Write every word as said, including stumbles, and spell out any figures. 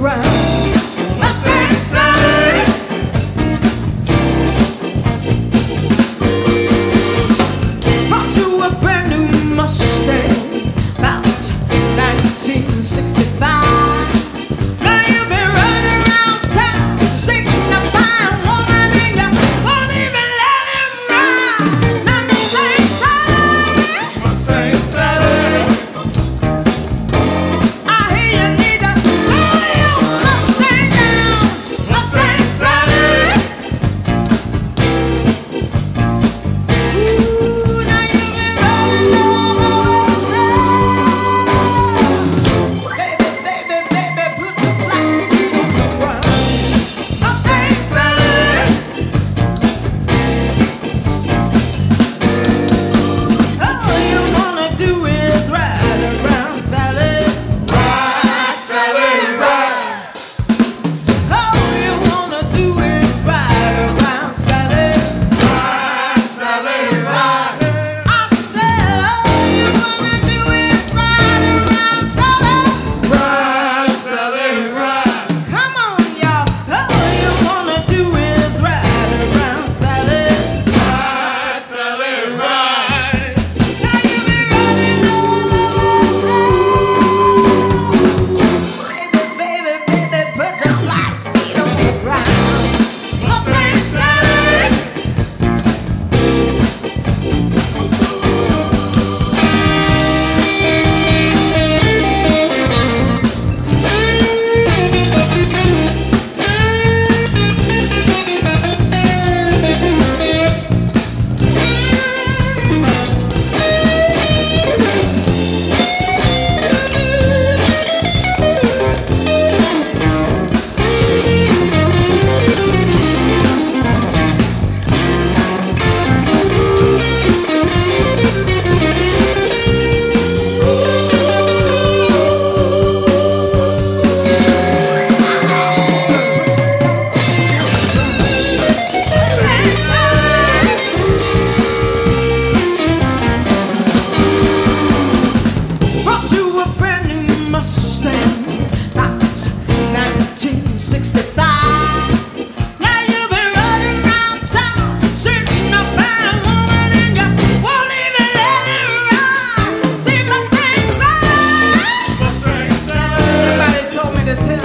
ground. Mustang Sally. Brought you a brand new Mustang about nineteen sixty-five. Now you've been running around town seeking to find a woman and you won't even let him ride. Now Mustang Sally, Mustang Sally, I hear you need to slow your Mustang down. Mustang Sally. Ooh, now you've been running all over town. Baby, baby, baby, put your flat feet on the ground. Mustang Sally. All you wanna do is ride around, Sally. ride, Sally, ride, All you wanna do is ride around, Sally. ride, Sally, ride, I said, all you wanna do is ride around, Sally. ride, Sally, ride, Come on, y'all. All you wanna do is ride around, Sally. ride, Sally, ride. Now you be running all over town. Baby, baby, baby, put your flat feet on the ground. Mustang Sally. Brought you a brand new Mustang, about nineteen sixty-five. Now you've been running around town, seeking to find a woman and you won't even let him ride. See, Mustang Sally. Mustang Sally, Somebody told me to tell